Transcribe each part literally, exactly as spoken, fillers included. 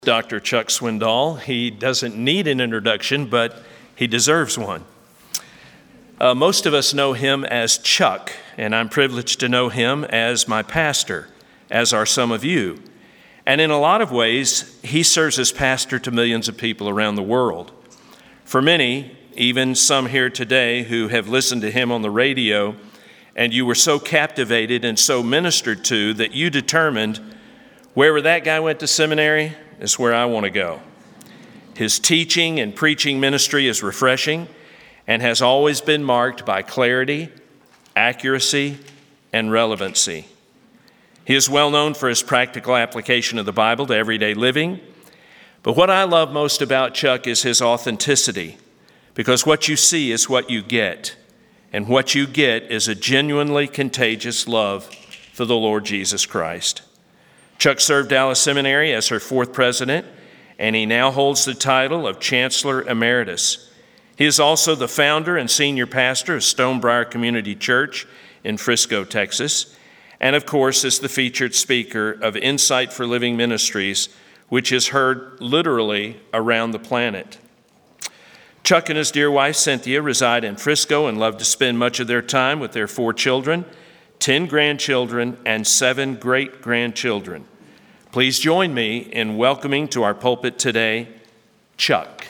Doctor Chuck Swindoll. He doesn't need an introduction, but he deserves one. Uh, most of us know him as Chuck, and I'm privileged to know him as my pastor, as are some of you. And in a lot of ways, he serves as pastor to millions of people around the world. For many, even some here today who have listened to him on the radio, and you were so captivated and so ministered to that you determined, wherever that guy went to seminary is where I want to go. His teaching and preaching ministry is refreshing and has always been marked by clarity, accuracy, and relevancy. He is well known for his practical application of the Bible to everyday living. But what I love most about Chuck is his authenticity, because what you see is what you get, and what you get is a genuinely contagious love for the Lord Jesus Christ. Chuck served Dallas Seminary as her fourth president, and he now holds the title of Chancellor Emeritus. He is also the founder and senior pastor of Stonebriar Community Church in Frisco, Texas, and of course is the featured speaker of Insight for Living Ministries, which is heard literally around the planet. Chuck and his dear wife, Cynthia, reside in Frisco and love to spend much of their time with their four children, ten grandchildren, and seven great-grandchildren. Please join me in welcoming to our pulpit today, Chuck.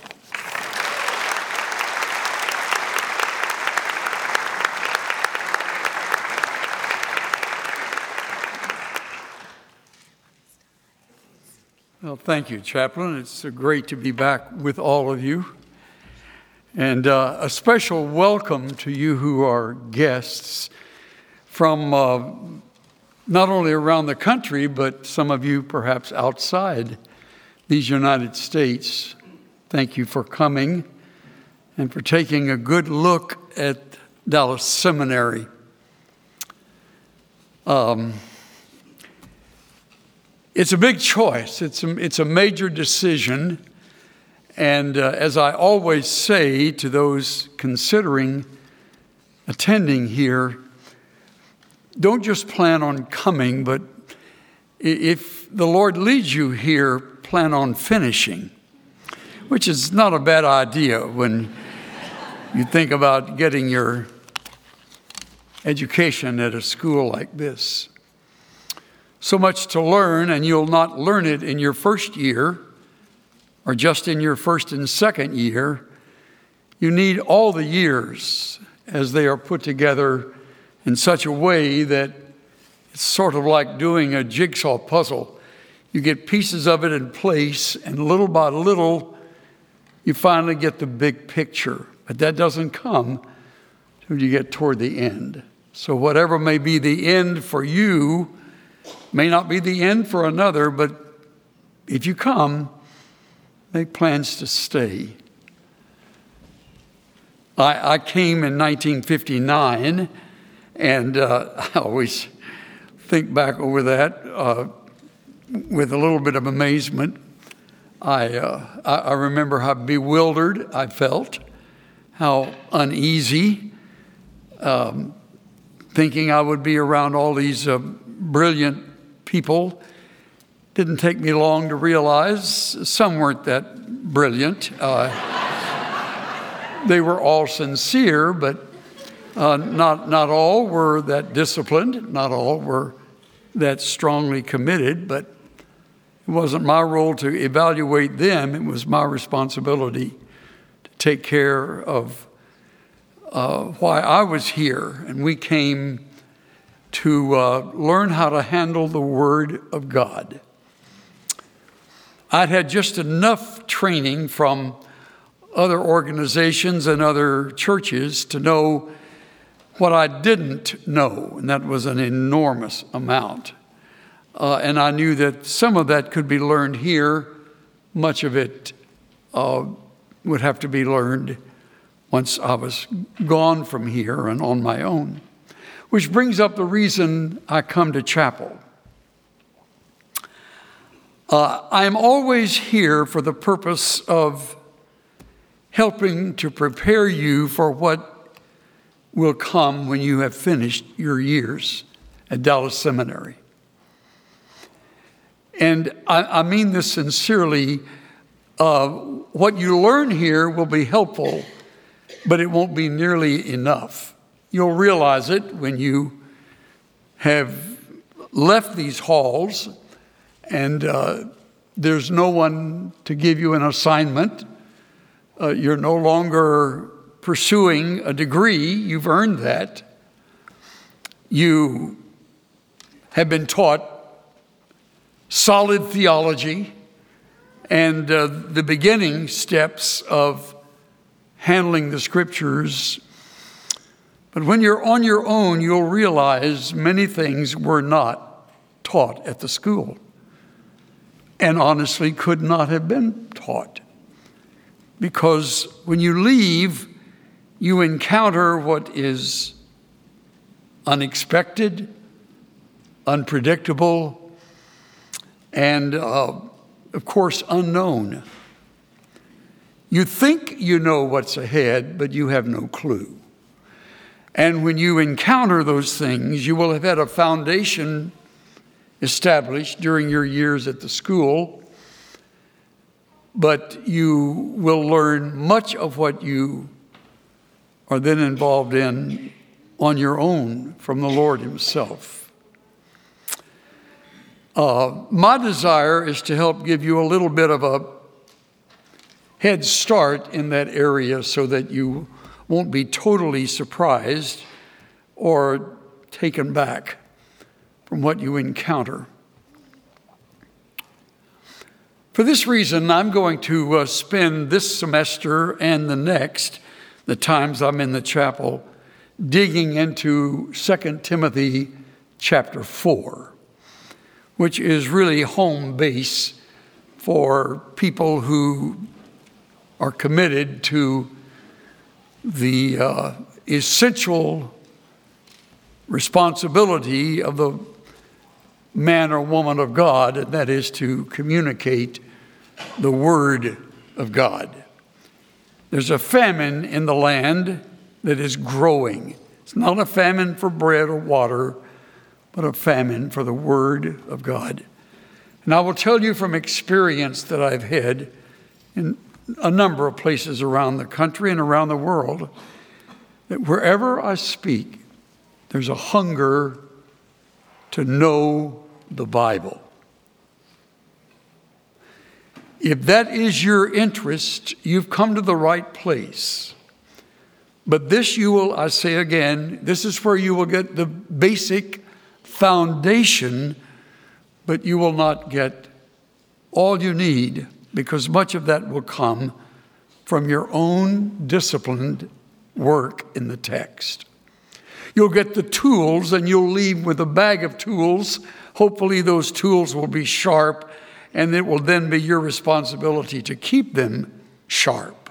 Well, thank you, Chaplain. It's great to be back with all of you. And uh, a special welcome to you who are guests from uh, not only around the country, but some of you perhaps outside these United States. Thank you for coming and for taking a good look at Dallas Seminary. Um, it's a big choice. It's a, it's a major decision. And uh, as I always say to those considering attending here, don't just plan on coming, but if the Lord leads you here, plan on finishing, which is not a bad idea when you think about getting your education at a school like this. So much to learn, and you'll not learn it in your first year or just in your first and second year. You need all the years as they are put together in such a way that it's sort of like doing a jigsaw puzzle. You get pieces of it in place, and little by little, you finally get the big picture. But that doesn't come until you get toward the end. So whatever may be the end for you may not be the end for another, but if you come, make plans to stay. I, I came in nineteen fifty-nine, and uh, I always think back over that uh, with a little bit of amazement. I, uh, I, I remember how bewildered I felt, how uneasy, um, thinking I would be around all these uh, brilliant people. Didn't take me long to realize some weren't that brilliant. Uh, they were all sincere, but Uh, not not all were that disciplined, not all were that strongly committed, but it wasn't my role to evaluate them. It was my responsibility to take care of uh, why I was here. And we came to uh, learn how to handle the Word of God. I'd had just enough training from other organizations and other churches to know what I didn't know, and that was an enormous amount. Uh, and I knew that some of that could be learned here. Much of it uh, would have to be learned once I was gone from here and on my own. Which brings up the reason I come to chapel. Uh, I am always here for the purpose of helping to prepare you for what will come when you have finished your years at Dallas Seminary. And I, I mean this sincerely. Uh, what you learn here will be helpful, but it won't be nearly enough. You'll realize it when you have left these halls and uh, there's no one to give you an assignment. Uh, you're no longer pursuing a degree. You've earned that. You have been taught solid theology and uh, the beginning steps of handling the scriptures. But when you're on your own, you'll realize many things were not taught at the school and honestly could not have been taught. Because when you leave, you encounter what is unexpected, unpredictable, and uh, of course, unknown. You think you know what's ahead, but you have no clue. And when you encounter those things, you will have had a foundation established during your years at the school, but you will learn much of what you are then involved in on your own from the Lord himself. Uh, my desire is to help give you a little bit of a head start in that area so that you won't be totally surprised or taken back from what you encounter. For this reason, I'm going to uh, spend this semester and the next, the times I'm in the chapel, digging into Second Timothy chapter four, which is really home base for people who are committed to the uh, essential responsibility of the man or woman of God, and that is to communicate the Word of God. There's a famine in the land that is growing. It's not a famine for bread or water, but a famine for the Word of God. And I will tell you from experience that I've had in a number of places around the country and around the world, that wherever I speak, there's a hunger to know the Bible. If that is your interest, you've come to the right place. But this you will, I say again, this is where you will get the basic foundation, but you will not get all you need, because much of that will come from your own disciplined work in the text. You'll get the tools and you'll leave with a bag of tools. Hopefully those tools will be sharp, and it will then be your responsibility to keep them sharp.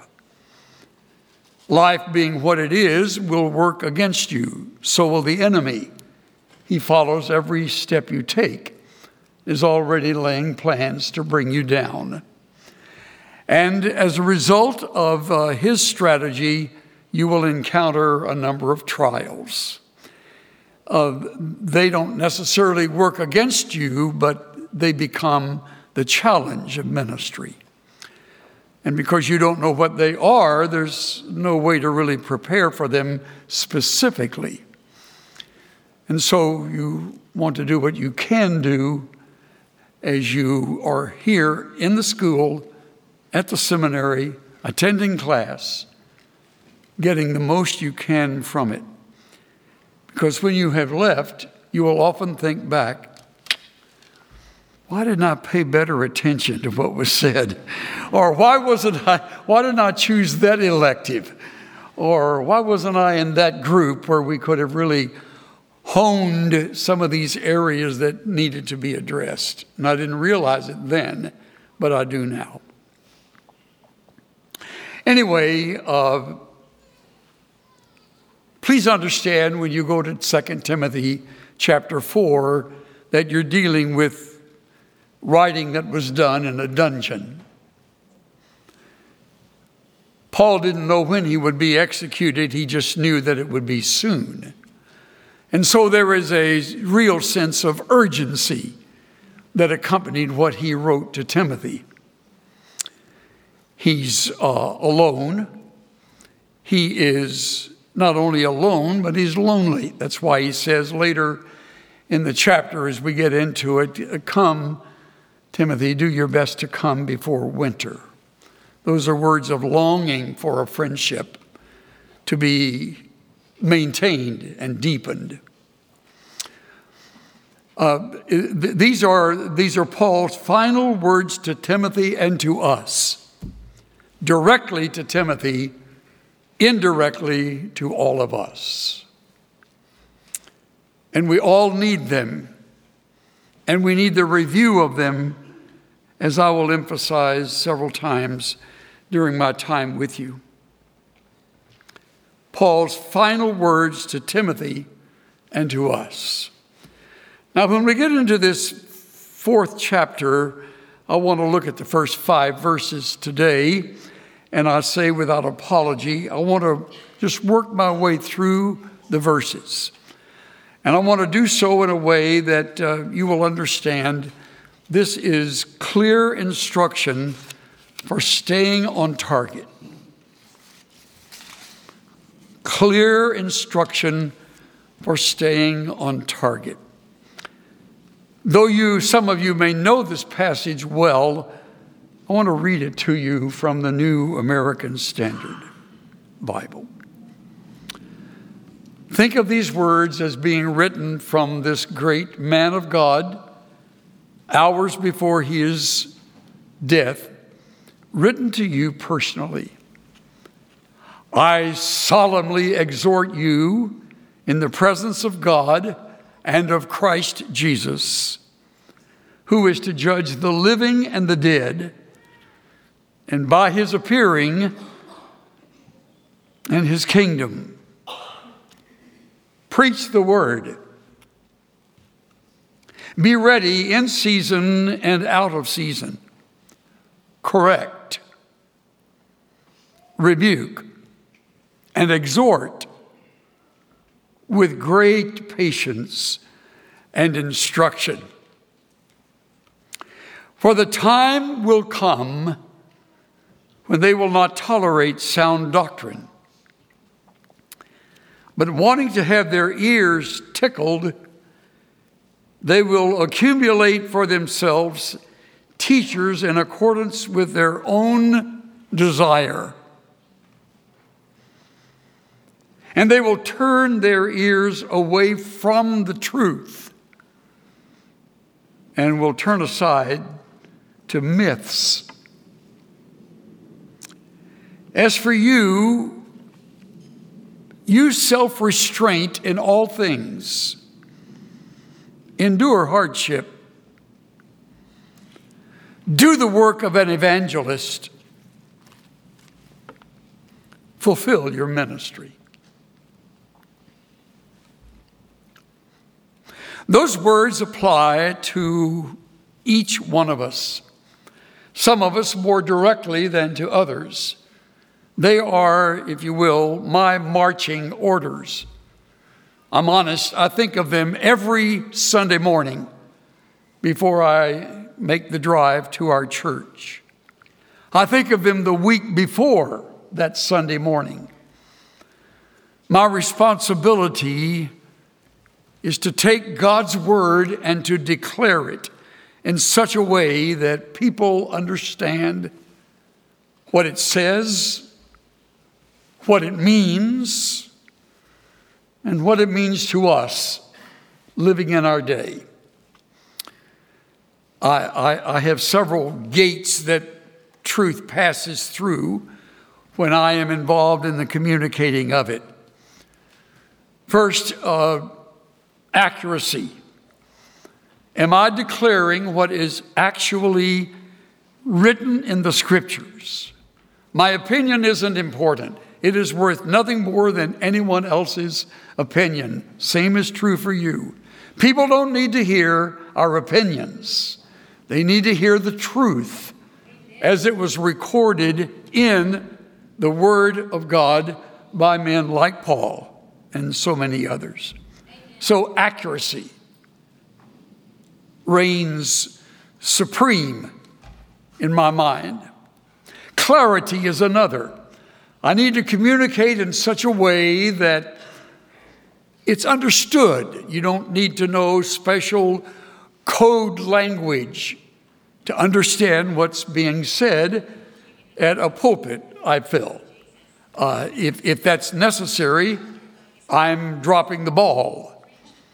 Life being what it is will work against you. So will the enemy. He follows every step you take, is already laying plans to bring you down. And as a result of uh, his strategy, you will encounter a number of trials. Uh, they don't necessarily work against you, but they become the challenge of ministry. And because you don't know what they are, there's no way to really prepare for them specifically. And so you want to do what you can do as you are here in the school, at the seminary, attending class, getting the most you can from it. Because when you have left, you will often think back, why didn't I pay better attention to what was said? Or why wasn't I, why didn't I choose that elective? Or why wasn't I in that group where we could have really honed some of these areas that needed to be addressed? And I didn't realize it then, but I do now. Anyway, uh, please understand when you go to Second Timothy chapter four that you're dealing with writing that was done in a dungeon. Paul didn't know when he would be executed. He just knew that it would be soon. And so there is a real sense of urgency that accompanied what he wrote to Timothy. He's uh, alone. He is not only alone, but he's lonely. That's why he says later in the chapter, as we get into it, come, Timothy, do your best to come before winter. Those are words of longing for a friendship to be maintained and deepened. Uh, th- these are, these are Paul's final words to Timothy and to us, directly to Timothy, indirectly to all of us. And we all need them, and we need the review of them, as I will emphasize several times during my time with you. Paul's final words to Timothy and to us. Now, when we get into this fourth chapter, I want to look at the first five verses today. And I say without apology, I want to just work my way through the verses. And I want to do so in a way that uh, you will understand this is clear instruction for staying on target. Clear instruction for staying on target. Though you, some of you may know this passage well, I want to read it to you from the New American Standard Bible. Think of these words as being written from this great man of God, hours before his death, written to you personally. I solemnly exhort you in the presence of God and of Christ Jesus, who is to judge the living and the dead, and by his appearing and his kingdom. Preach the word. Be ready in season and out of season. Correct, rebuke, and exhort with great patience and instruction. For the time will come when they will not tolerate sound doctrine, but wanting to have their ears tickled, they will accumulate for themselves teachers in accordance with their own desire. And they will turn their ears away from the truth and will turn aside to myths. As for you, use self-restraint in all things. Endure hardship. Do the work of an evangelist. Fulfill your ministry. Those words apply to each one of us, some of us more directly than to others. They are, if you will, my marching orders. I'm honest, I think of them every Sunday morning before I make the drive to our church. I think of them the week before that Sunday morning. My responsibility is to take God's word and to declare it in such a way that people understand what it says, what it means, and what it means to us living in our day. I, I, I have several gates that truth passes through when I am involved in the communicating of it. First, uh, accuracy. Am I declaring what is actually written in the scriptures? My opinion isn't important. It is worth nothing more than anyone else's opinion. Same is true for you. People don't need to hear our opinions. They need to hear the truth as it was recorded in the Word of God by men like Paul and so many others. So accuracy reigns supreme in my mind. Clarity is another. I need to communicate in such a way that it's understood. You don't need to know special code language to understand what's being said at a pulpit, I feel. Uh, if, if that's necessary, I'm dropping the ball.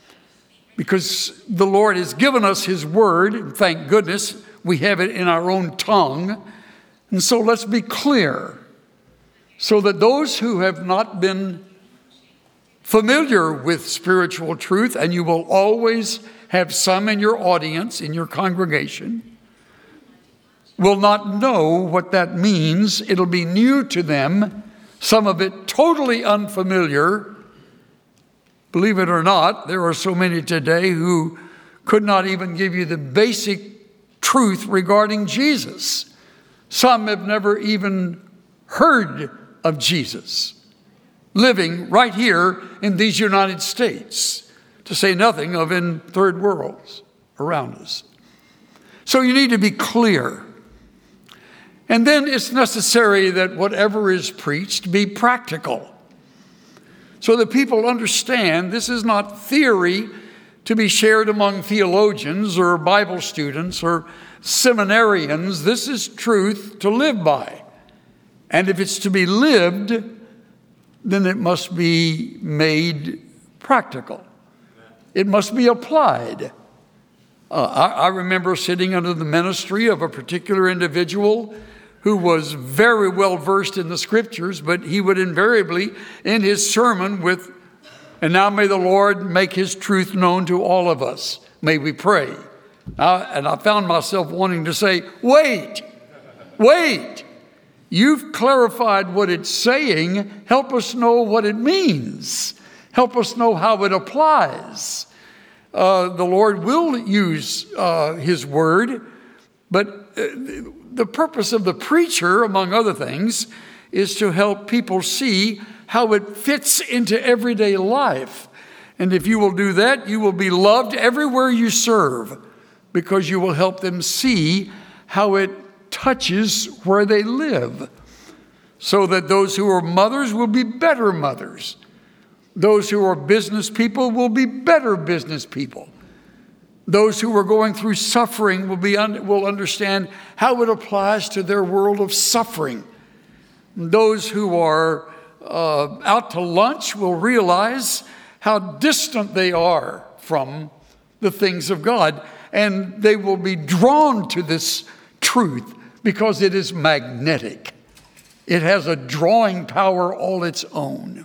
Because the Lord has given us His word, and thank goodness we have it in our own tongue. And so let's be clear, so that those who have not been familiar with spiritual truth, and you will always have some in your audience, in your congregation, will not know what that means. It'll be new to them, some of it totally unfamiliar. Believe it or not, there are so many today who could not even give you the basic truth regarding Jesus. Some have never even heard of Jesus, living right here in these United States, to say nothing of in third worlds around us. So you need to be clear. And then it's necessary that whatever is preached be practical, so that people understand this is not theory to be shared among theologians or Bible students or seminarians. This is truth to live by. And if it's to be lived, then it must be made practical. It must be applied. Uh, I, I remember sitting under the ministry of a particular individual who was very well versed in the scriptures, but he would invariably end his sermon with, "And now may the Lord make His truth known to all of us. May we pray." Uh, and I found myself wanting to say, wait, wait. You've clarified what it's saying. Help us know what it means. Help us know how it applies. Uh, the Lord will use uh, His word, but uh, the purpose of the preacher, among other things, is to help people see how it fits into everyday life. And if you will do that, you will be loved everywhere you serve, because you will help them see how it touches where they live, so that those who are mothers will be better mothers. Those who are business people will be better business people. Those who are going through suffering will be un- will understand how it applies to their world of suffering. Those who are uh, out to lunch will realize how distant they are from the things of God, and they will be drawn to this truth because it is magnetic. It has a drawing power all its own.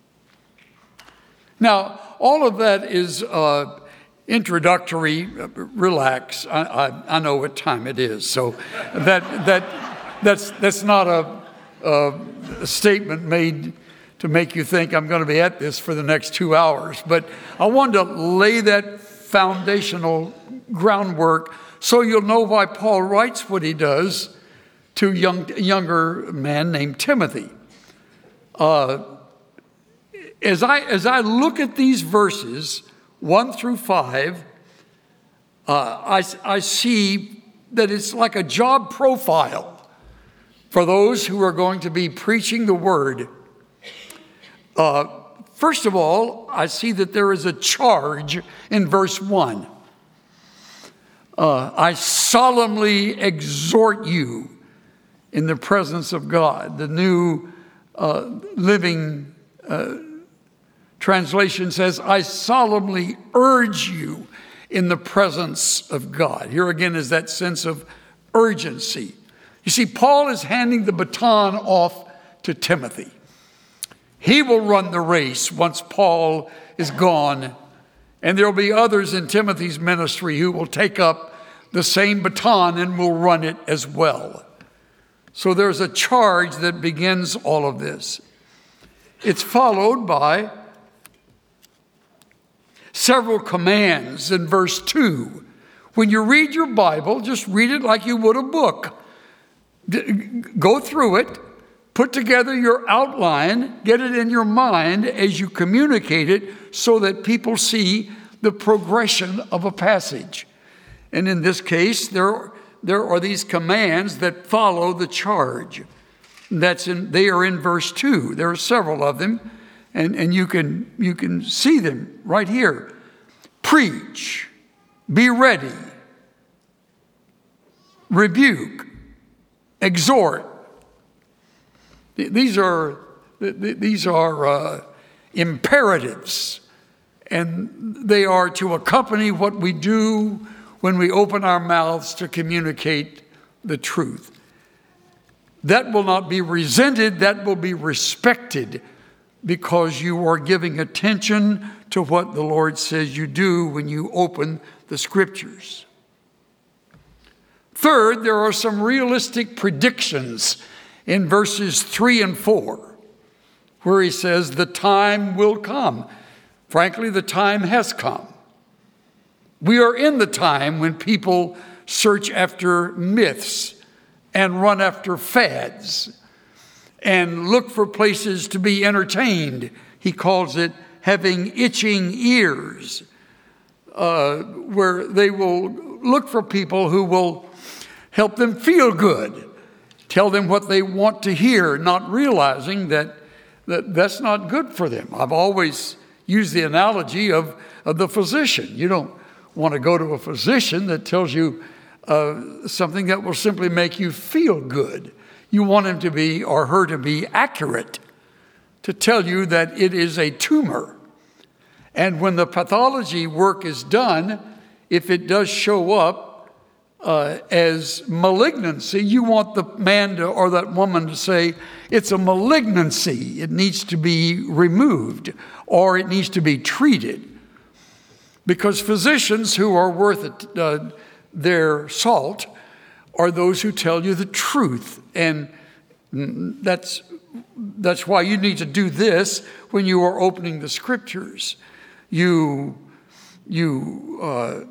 Now, all of that is uh, introductory. Relax. I, I, I know what time it is, so that that that's that's not a, a statement made to make you think I'm going to be at this for the next two hours. But I wanted to lay that foundational groundwork so you'll know why Paul writes what he does to a young, younger man named Timothy. Uh, as I as I look at these verses, one through five, uh, I, I see that it's like a job profile for those who are going to be preaching the word. Uh, first of all, I see that there is a charge in verse one. Uh, I solemnly exhort you in the presence of God. The New uh, Living uh, Translation says, I solemnly urge you in the presence of God. Here again is that sense of urgency. You see, Paul is handing the baton off to Timothy. He will run the race once Paul is gone, and there will be others in Timothy's ministry who will take up the same baton and will run it as well. So there's a charge that begins all of this. It's followed by several commands in verse two. When you read your Bible, just read it like you would a book. Go through it, put together your outline, get it in your mind as you communicate it so that people see the progression of a passage. And in this case, there, there are these commands that follow the charge. That's in, they are in verse two. There are several of them, and, and you can, you can see them right here. Preach, be ready, rebuke, exhort. These are, these are uh, imperatives, and they are to accompany what we do when we open our mouths to communicate the truth. That will not be resented, that will be respected, because you are giving attention to what the Lord says you do when you open the Scriptures. Third, there are some realistic predictions in verses three and four, where he says, the time will come. Frankly, the time has come. We are in the time when people search after myths and run after fads and look for places to be entertained. He calls it having itching ears, uh, where they will look for people who will help them feel good, tell them what they want to hear, not realizing that, that that's not good for them. I've always used the analogy of, of the physician. You don't want to go to a physician that tells you uh, something that will simply make you feel good. You want him to be, or her to be, accurate, to tell you that it is a tumor. And when the pathology work is done, if it does show up uh, as malignancy, you want the man to, or that woman to say, it's a malignancy. It needs to be removed, or it needs to be treated. Because physicians who are worth it, uh, their salt are those who tell you the truth. And that's, that's why you need to do this when you are opening the Scriptures. You, you, uh,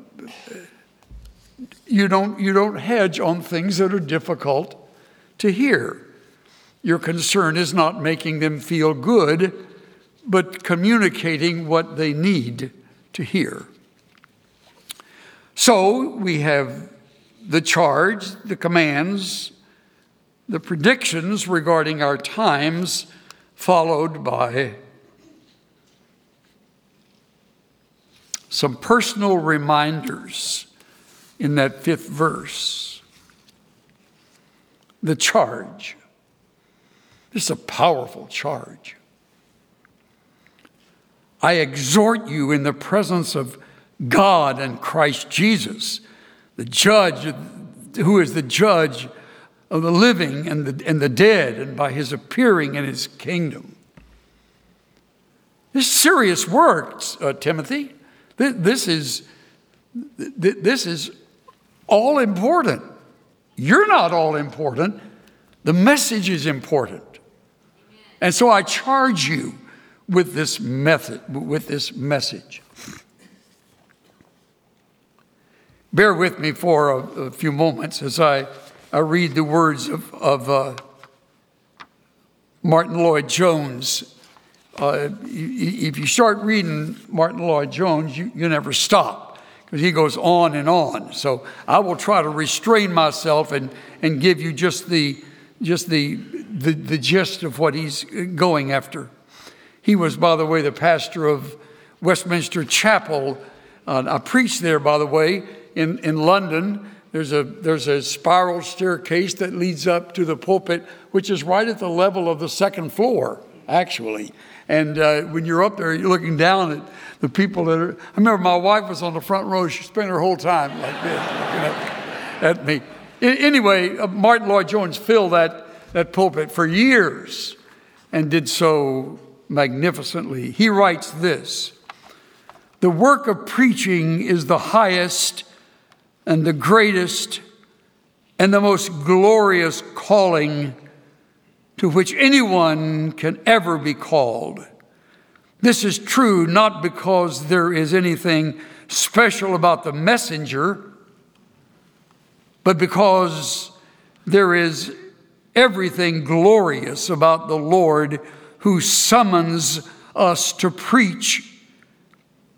you don't, you don't hedge on things that are difficult to hear. Your concern is not making them feel good, but communicating what they need to hear. So we have the charge, the commands, the predictions regarding our times, followed by some personal reminders in that fifth verse. The charge. This is a powerful charge. I exhort you in the presence of God and Christ Jesus, the judge, who is the judge of the living and the, and the dead, and by his appearing in his kingdom. This is serious work, uh, Timothy. This, this is, this is all important. You're not all important. The message is important. And so I charge you with this method, with this message. Bear with me for a, a few moments as I, I read the words of, of uh, Martin Lloyd-Jones. Uh, if you start reading Martin Lloyd-Jones, you, you never stop, because he goes on and on. So I will try to restrain myself and, and give you just the just the, the the gist of what he's going after. He was, by the way, the pastor of Westminster Chapel. Uh, I preached there, by the way, in, in London. There's a there's a spiral staircase that leads up to the pulpit, which is right at the level of the second floor, actually. And uh, when you're up there, you're looking down at the people that are... I remember my wife was on the front row. She spent her whole time like this, looking at, at me. Anyway, uh, Martin Lloyd-Jones filled that, that pulpit for years and did so magnificently. He writes this: the work of preaching is the highest and the greatest and the most glorious calling to which anyone can ever be called. This is true not because there is anything special about the messenger, but because there is everything glorious about the Lord who summons us to preach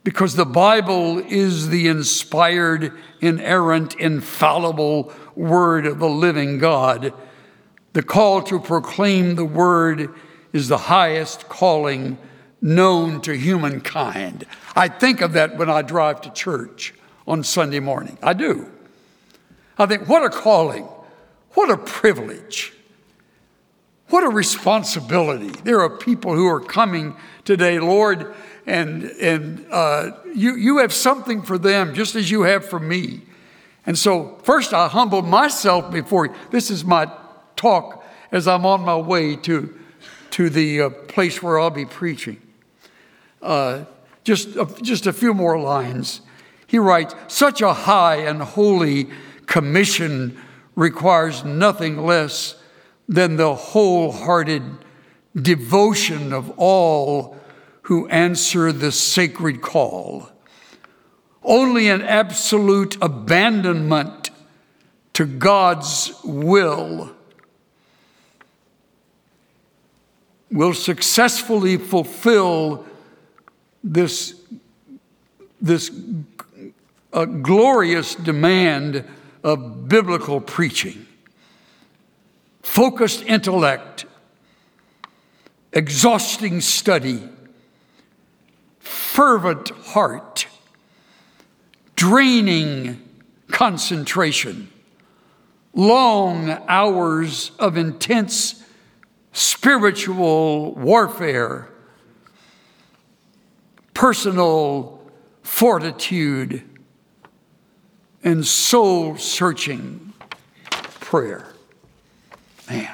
because the Bible is the inspired, inerrant, infallible word of the living God. The call to proclaim the word is the highest calling known to humankind. I think of that when I drive to church on Sunday morning. I do. I think, what a calling, what a privilege, what a responsibility. There are people who are coming today, Lord, and and uh, you, you have something for them just as you have for me. And so first I humble myself before you. This is my talk as I'm on my way to, to the uh, place where I'll be preaching. Uh, just, uh, just a few more lines. He writes, such a high and holy commission requires nothing less than the wholehearted devotion of all who answer the sacred call. Only an absolute abandonment to God's will will successfully fulfill this, this uh, glorious demand of biblical preaching. Focused intellect, exhausting study, fervent heart, draining concentration, long hours of intense spiritual warfare, personal fortitude, and soul-searching prayer. Man.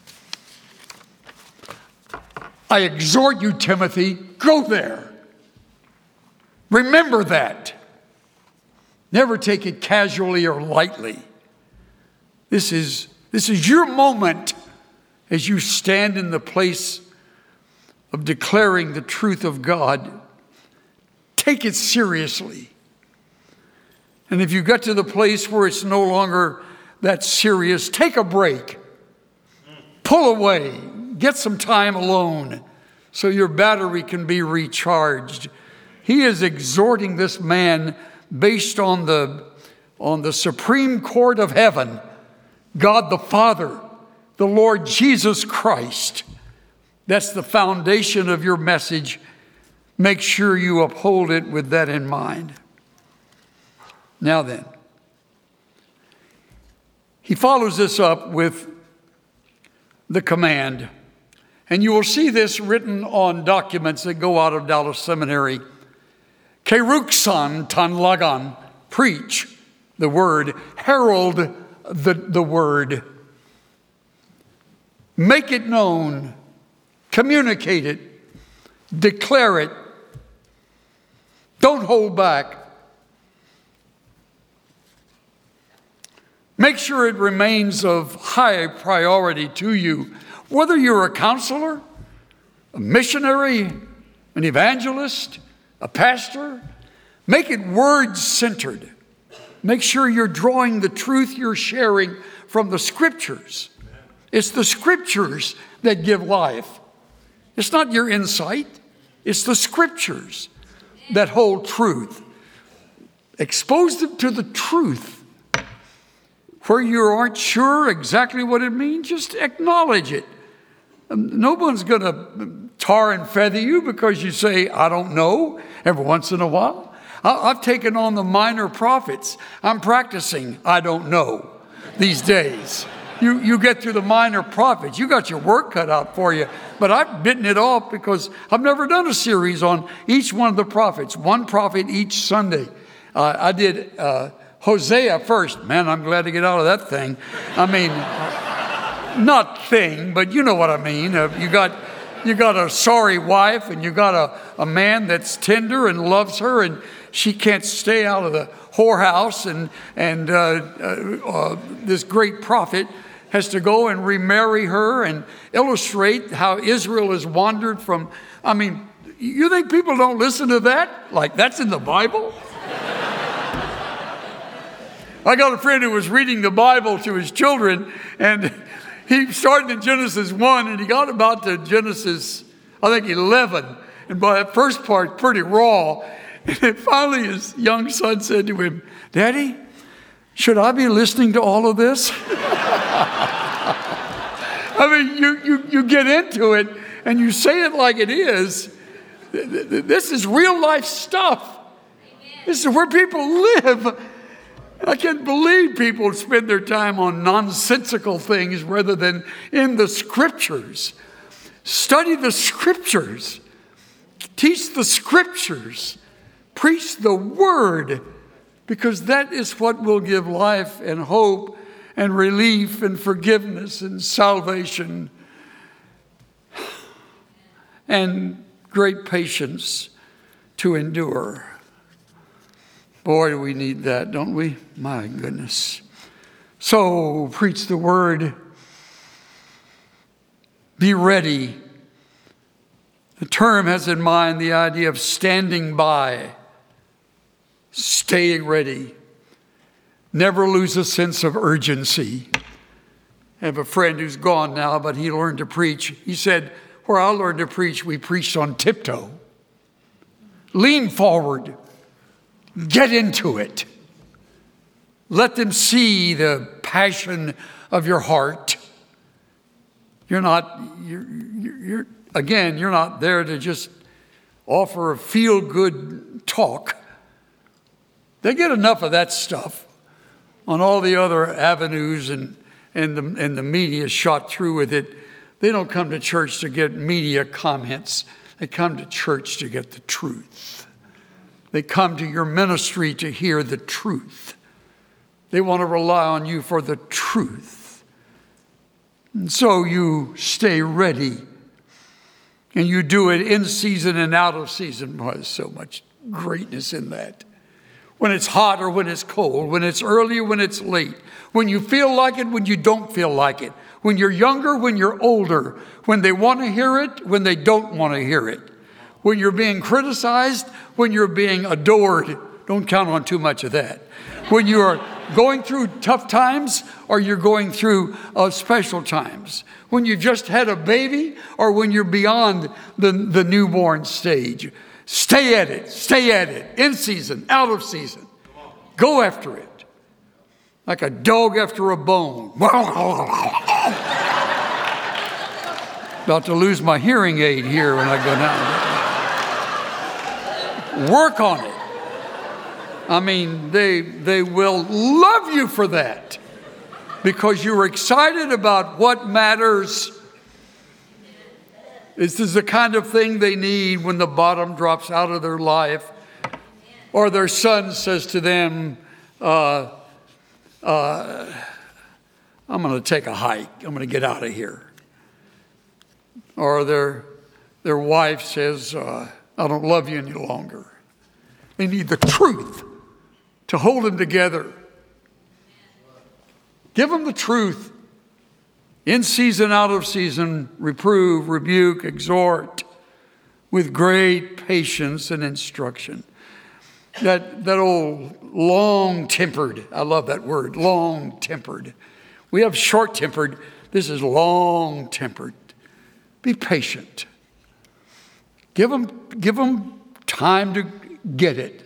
I exhort you, Timothy, go there. Remember that. Never take it casually or lightly. This is, this is your moment as you stand in the place of declaring the truth of God. Take it seriously. And if you get to the place where it's no longer that serious, take a break. Pull away. Get some time alone so your battery can be recharged. He is exhorting this man based on the, on the Supreme Court of heaven, God the Father, the Lord Jesus Christ. That's the foundation of your message. Make sure you uphold it with that in mind. Now then, he follows this up with the command. And you will see this written on documents that go out of Dallas Seminary. Keruksan tan lagan, preach the word, herald the, the word. Make it known, communicate it, declare it. Don't hold back. Make sure it remains of high priority to you. Whether you're a counselor, a missionary, an evangelist, a pastor, make it word-centered. Make sure you're drawing the truth you're sharing from the Scriptures. It's the Scriptures that give life. It's not your insight. It's the Scriptures that hold truth. Expose them to the truth. Where you aren't sure exactly what it means, just acknowledge it. No one's going to tar and feather you because you say, I don't know, every once in a while. I've taken on the minor prophets. I'm practicing, I don't know, these days. You, you get through the minor prophets. You got your work cut out for you. But I've bitten it off because I've never done a series on each one of the prophets. One prophet each Sunday. Uh, I did uh, Hosea first. Man, I'm glad to get out of that thing. I mean, not thing, but you know what I mean. Uh, you got you got a sorry wife, and you got a, a man that's tender and loves her, and she can't stay out of the whorehouse, and, and uh, uh, uh, this great prophet has to go and remarry her and illustrate how Israel has wandered from, I mean, you think people don't listen to that? Like, that's in the Bible? I got a friend who was reading the Bible to his children, and he started in Genesis one, and he got about to Genesis, I think, eleven. And by that first part, pretty raw. And then finally his young son said to him, Daddy, should I be listening to all of this? I mean, you, you, you get into it and you say it like it is. This is real life stuff. This is where people live. I can't believe people spend their time on nonsensical things rather than in the Scriptures. Study the Scriptures. Teach the Scriptures. Preach the Word, because that is what will give life and hope and relief and forgiveness and salvation and great patience to endure. Boy, do we need that, don't we? My goodness. So, preach the Word. Be ready. The term has in mind the idea of standing by, staying ready. Never lose a sense of urgency. I have a friend who's gone now, but he learned to preach. He said, where I learned to preach, we preached on tiptoe. Lean forward. Get into it. Let them see the passion of your heart. You're not, you're, you're, again, you're not there to just offer a feel-good talk. They get enough of that stuff on all the other avenues, and, and, the, and the media shot through with it. They don't come to church to get media comments. They come to church to get the truth. They come to your ministry to hear the truth. They want to rely on you for the truth. And so you stay ready. And you do it in season and out of season. Boy, there's so much greatness in that. When it's hot or when it's cold, when it's early or when it's late, when you feel like it, when you don't feel like it, when you're younger, when you're older, when they want to hear it, when they don't want to hear it, when you're being criticized, when you're being adored. Don't count on too much of that. When you are going through tough times or you're going through uh, special times, when you just had a baby or when you're beyond the, the newborn stage. Stay at it. Stay at it. In season, out of season. Go after it. Like a dog after a bone. About to lose my hearing aid here when I go down. Work on it. I mean, they, they will love you for that because you're excited about what matters. This is the kind of thing they need when the bottom drops out of their life, or their son says to them, uh, uh, I'm going to take a hike. I'm going to get out of here. Or their, their wife says, uh, I don't love you any longer. They need the truth to hold them together. Give them the truth. In season, out of season, reprove, rebuke, exhort with great patience and instruction. That, that old long-tempered, I love that word, long-tempered. We have short-tempered. This is long-tempered. Be patient. Give them, give them time to get it.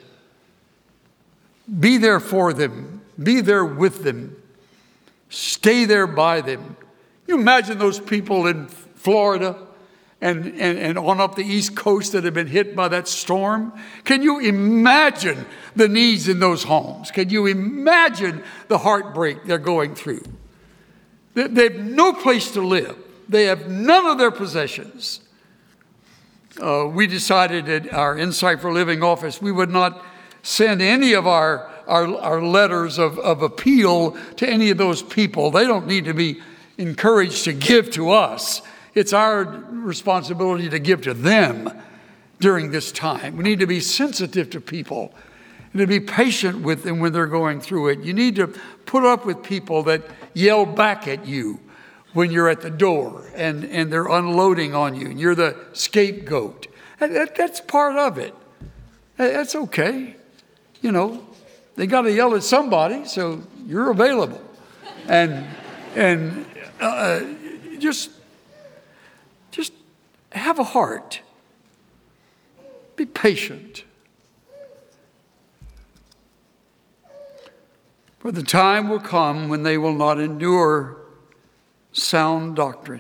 Be there for them. Be there with them. Stay there by them. You imagine those people in Florida and, and, and on up the East Coast that have been hit by that storm? Can you imagine the needs in those homes? Can you imagine the heartbreak they're going through? They, they have no place to live. They have none of their possessions. Uh, we decided at our Insight for Living office we would not send any of our, our, our letters of, of appeal to any of those people. They don't need to be encouraged to give to us. It's our responsibility to give to them during this time. We need to be sensitive to people and to be patient with them when they're going through it. You need to put up with people that yell back at you when you're at the door and, and they're unloading on you and you're the scapegoat. That, that, that's part of it. That's okay. You know, they got to yell at somebody, so you're available. And and uh, just, just have a heart. Be patient. For the time will come when they will not endure sound doctrine.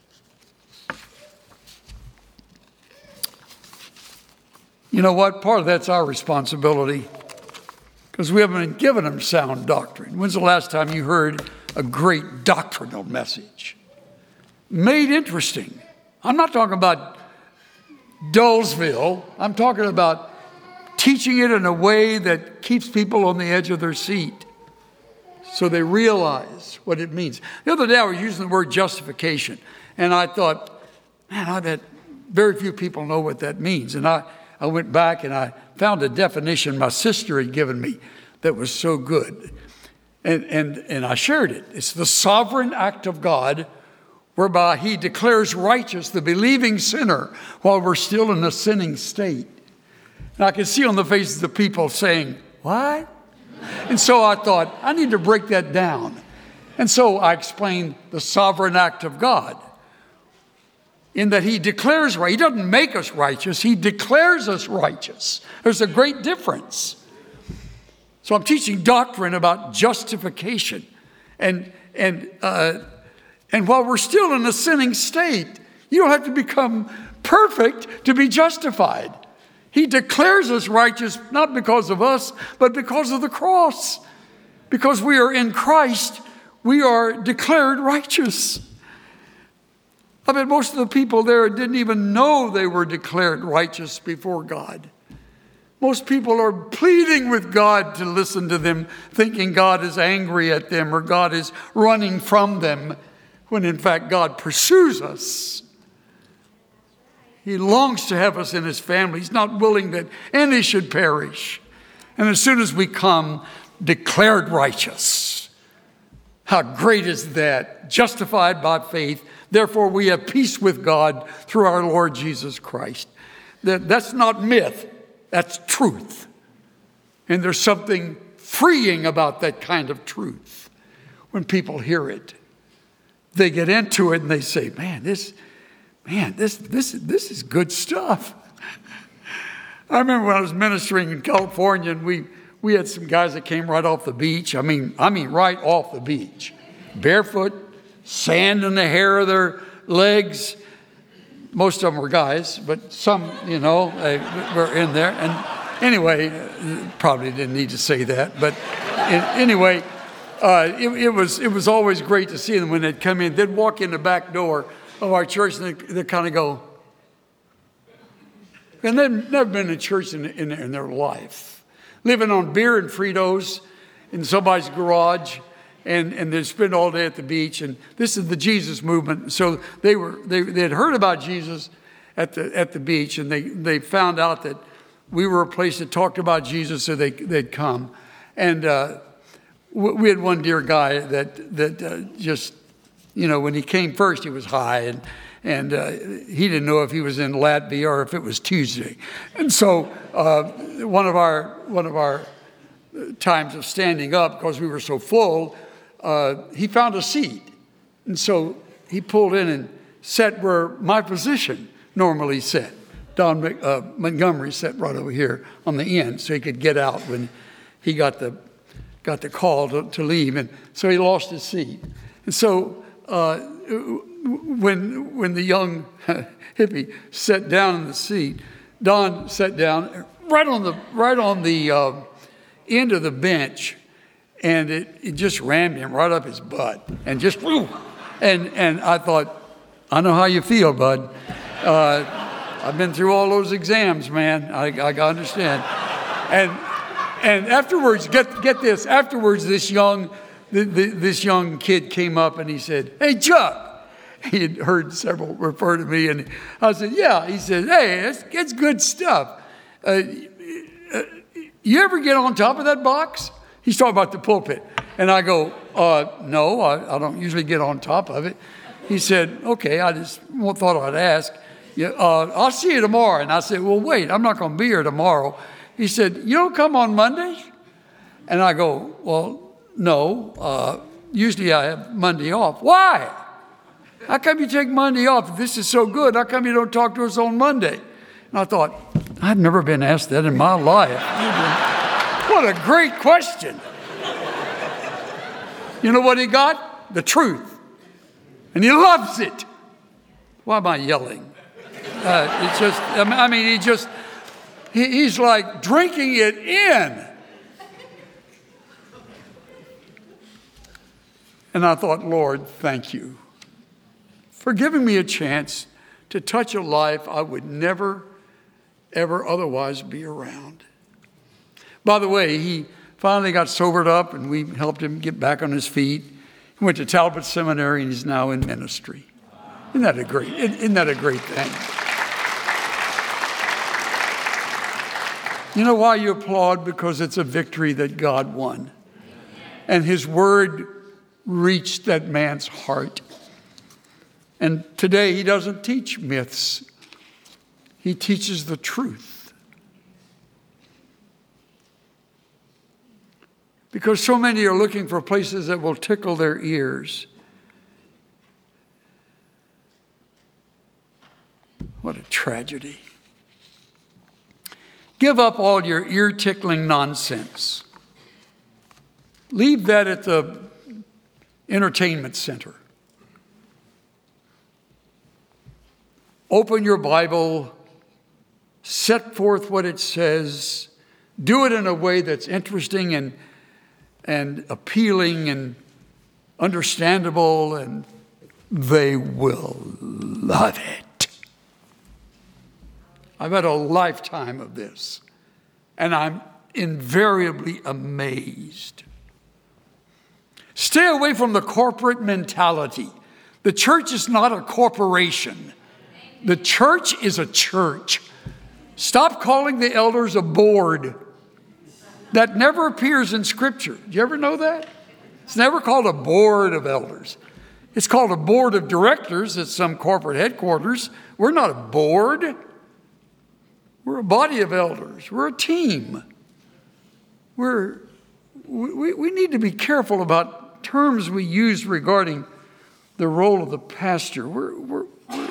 You know what? Part of that's our responsibility, because we haven't been given them sound doctrine. When's the last time you heard a great doctrinal message? Made interesting. I'm not talking about Dullsville. I'm talking about teaching it in a way that keeps people on the edge of their seat so they realize what it means. The other day I was using the word justification, and I thought, man, I bet very few people know what that means. And I, I went back and I found a definition my sister had given me that was so good. And, and, and I shared it. It's the sovereign act of God whereby he declares righteous the believing sinner while we're still in a sinning state. And I could see on the faces of people saying, what? And so I thought, I need to break that down. And so I explained the sovereign act of God in that he declares right. He doesn't make us righteous. He declares us righteous. There's a great difference. So I'm teaching doctrine about justification. And, and, uh, and while we're still in a sinning state, you don't have to become perfect to be justified. He declares us righteous, not because of us, but because of the cross. Because we are in Christ, we are declared righteous. I bet most of the people there didn't even know they were declared righteous before God. Most people are pleading with God to listen to them, thinking God is angry at them or God is running from them, when in fact God pursues us. He longs to have us in his family. He's not willing that any should perish. And as soon as we come declared righteous, how great is that? Justified by faith. Therefore, we have peace with God through our Lord Jesus Christ. That, that's not myth. That's truth. And there's something freeing about that kind of truth. When people hear it, they get into it and they say, man, this, man, this, this, this is good stuff. I remember when I was ministering in California, and we, we had some guys that came right off the beach. I mean, I mean, right off the beach. Barefoot, sand in the hair of their legs. Most of them were guys, but some, you know, they were in there. And anyway, probably didn't need to say that. But anyway, uh, it, it was it was always great to see them when they'd come in. They'd walk in the back door of our church, and they'd, they'd kind of go. And they've never been to church in, in, in their life. Living on beer and Fritos in somebody's garage. And, and they'd spend all day at the beach. And this is the Jesus movement. So they were they, they had heard about Jesus at the at the beach, and they, they found out that we were a place that talked about Jesus, so they they'd come. And uh, we had one dear guy that that uh, just, you know, when he came first, he was high, and and uh, he didn't know if he was in Latvia or if it was Tuesday. And so uh, one of our one of our times of standing up, because we were so full. Uh, he found a seat. And so he pulled in and sat where my position normally sat. Don uh, Montgomery sat right over here on the end so he could get out when he got the got the call to, to leave. And so he lost his seat. And so uh, when when the young hippie sat down in the seat, Don sat down right on the right on the uh, end of the bench. And it, it just rammed him right up his butt, and just, whoo, and and I thought, I know how you feel, bud. Uh, I've been through all those exams, man. I, I understand. And and afterwards, get get this. Afterwards, this young the, the, this young kid came up and he said, "Hey, Chuck." He had heard several refer to me, and I said, "Yeah." He said, "Hey, it's, it's good stuff. Uh, uh, you ever get on top of that box?" He's talking about the pulpit. And I go, uh, no, I, I don't usually get on top of it. He said, okay, I just thought I'd ask. Yeah, uh, I'll see you tomorrow. And I said, well, wait, I'm not going to be here tomorrow. He said, you don't come on Monday? And I go, well, no. Uh, usually I have Monday off. Why? How come you take Monday off? If this is so good, how come you don't talk to us on Monday? And I thought, I've never been asked that in my life. What a great question. You know what he got? The truth. And he loves it. Why am I yelling? Uh, it's just, I mean, he just, he, he's like drinking it in. And I thought, Lord, thank you for giving me a chance to touch a life I would never, ever otherwise be around. By the way, he finally got sobered up and we helped him get back on his feet. He went to Talbot Seminary and he's now in ministry. Isn't that a great, isn't that a great thing? You know why you applaud? Because it's a victory that God won. And his word reached that man's heart. And today he doesn't teach myths. He teaches the truth. Because so many are looking for places that will tickle their ears. What a tragedy. Give up all your ear-tickling nonsense. Leave that at the entertainment center. Open your Bible, set forth what it says, do it in a way that's interesting and, and appealing and understandable, and they will love it. I've had a lifetime of this, and I'm invariably amazed. Stay away from the corporate mentality. The church is not a corporation. The church is a church. Stop calling the elders a board. That never appears in Scripture. Do you ever know that? It's never called a board of elders. It's called a board of directors at some corporate headquarters. We're not a board. We're a body of elders. We're a team. We're, we, we need to be careful about terms we use regarding the role of the pastor. We're, we're, we're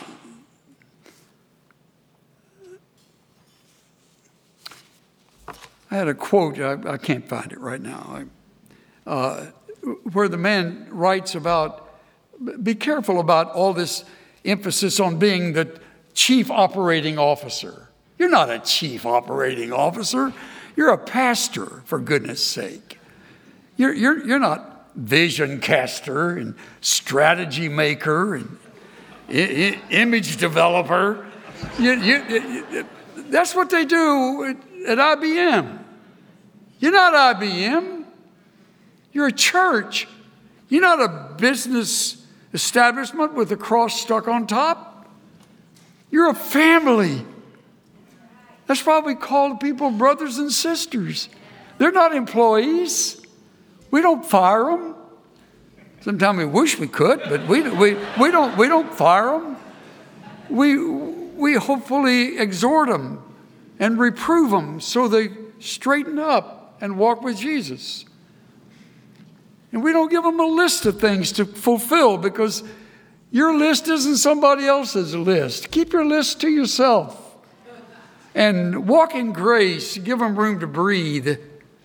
I had a quote, I, I can't find it right now, I, uh, where the man writes about, be careful about all this emphasis on being the chief operating officer. You're not a chief operating officer. You're a pastor, for goodness sake. You're, you're, you're not vision caster and strategy maker and I- I- image developer. You, you, you, that's what they do at I B M. You're not I B M. You're a church. You're not a business establishment with a cross stuck on top. You're a family. That's why we call people brothers and sisters. They're not employees. We don't fire them. Sometimes we wish we could, but we, we, we, don't, we don't fire them. We, we hopefully exhort them and reprove them so they straighten up and walk with Jesus. And we don't give them a list of things to fulfill because your list isn't somebody else's list. Keep your list to yourself. And walk in grace. Give them room to breathe.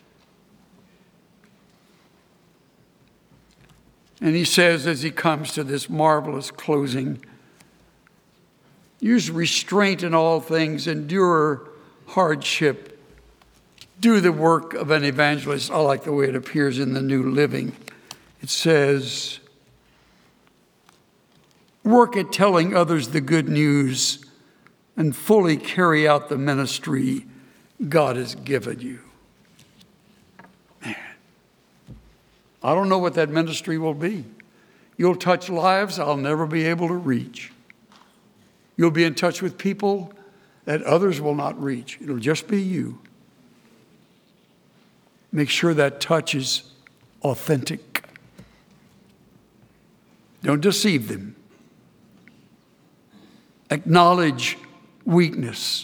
And he says as he comes to this marvelous closing, use restraint in all things, endure hardship, do the work of an evangelist. I like the way it appears in the New Living. It says, work at telling others the good news and fully carry out the ministry God has given you. Man, I don't know what that ministry will be. You'll touch lives I'll never be able to reach. You'll be in touch with people that others will not reach. It'll just be you. Make sure that touch is authentic. Don't deceive them. Acknowledge weakness.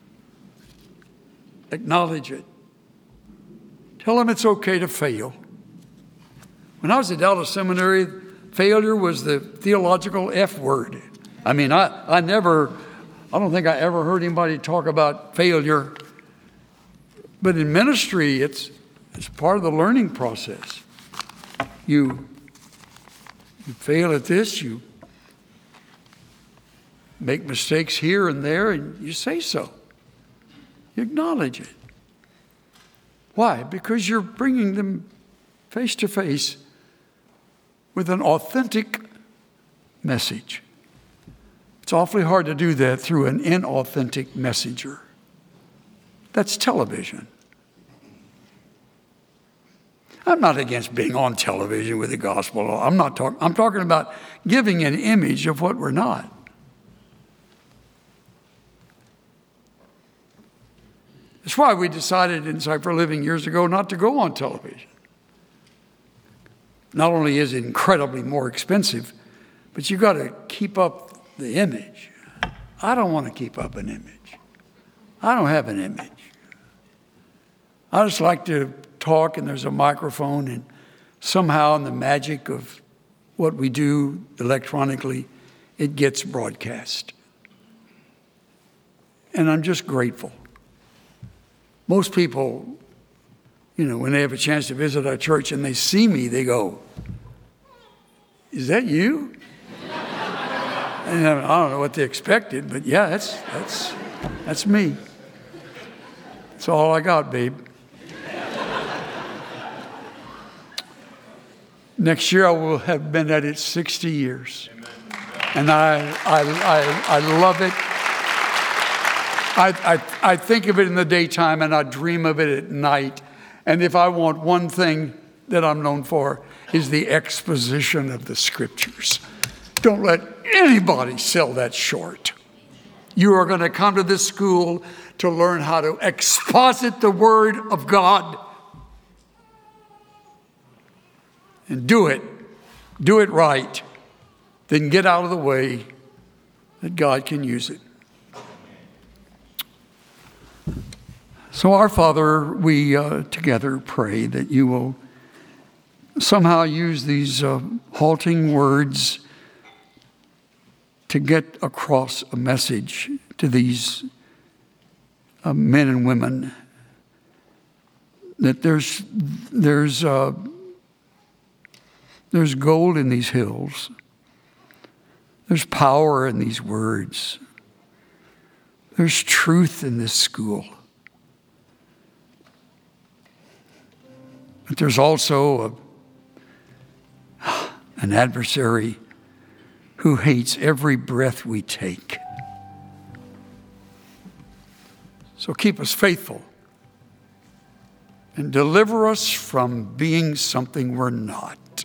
Acknowledge it. Tell them it's okay to fail. When I was at Dallas Seminary, failure was the theological F word. I mean, I, I never, I don't think I ever heard anybody talk about failure. But in ministry, it's, it's part of the learning process. You, you fail at this, you make mistakes here and there, and you say so. You acknowledge it. Why? Because you're bringing them face to face with an authentic message. It's awfully hard to do that through an inauthentic messenger. That's television. I'm not against being on television with the gospel. I'm not talking, I'm talking about giving an image of what we're not. That's why we decided in Insight for Living years ago not to go on television. Not only is it incredibly more expensive, but you've got to keep up the image. I don't want to keep up an image. I don't have an image. I just like to talk and there's a microphone, and somehow in the magic of what we do electronically, it gets broadcast. And I'm just grateful. Most people, you know, when they have a chance to visit our church and they see me, they go, "Is that you?" And I don't know what they expected, but yeah, that's that's that's me. That's all I got, babe. Next year I will have been at it sixty years. And I I I, I love it. I, I, I think of it in the daytime and I dream of it at night. And if I want one thing that I'm known for is the exposition of the scriptures. Don't let anybody sell that short. You are going to come to this school to learn how to exposit the word of God. And do it. Do it right. Then get out of the way that God can use it. So, our Father, we uh, together pray that you will somehow use these uh, halting words to get across a message to these uh, men and women that there's there's uh, there's gold in these hills. There's power in these words. There's truth in this school. But there's also a, an adversary who hates every breath we take. So keep us faithful and deliver us from being something we're not,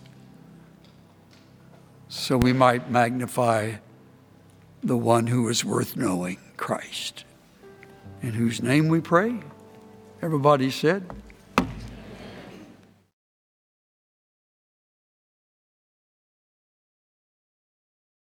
so we might magnify the one who is worth knowing, Christ, in whose name we pray. Everybody said,